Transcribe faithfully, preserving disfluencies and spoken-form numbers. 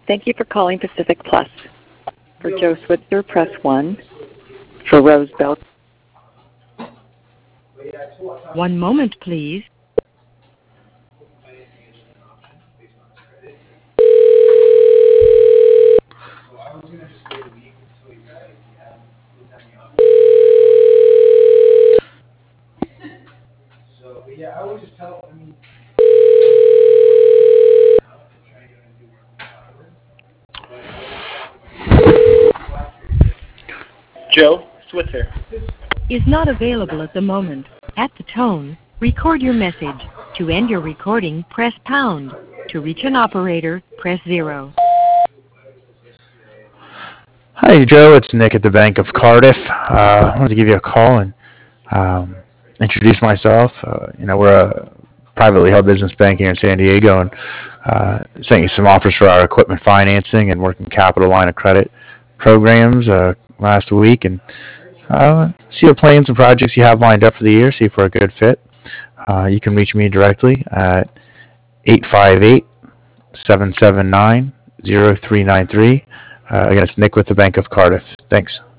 Thank you for calling Pacific Plus. For Joe Switzer, press one. For Rose Bell. One moment, please. Joe Switzer Is not available at the moment. At the tone, record your message. To end your recording, press pound. To reach an operator, press zero. Hi, Joe. It's Nick at the Bank of Cardiff. Uh, I wanted to give you a call and um, introduce myself. Uh, you know, we're a privately held business bank here in San Diego, and uh, sent you some offers for our equipment financing and working capital line of credit programs uh, last week, and uh, see the plans and projects you have lined up for the year. See if we're a good fit. Uh, you can reach me directly at eight five eight, seven seven nine, zero three nine three. Uh, again, it's Nick with the Bank of Cardiff. Thanks.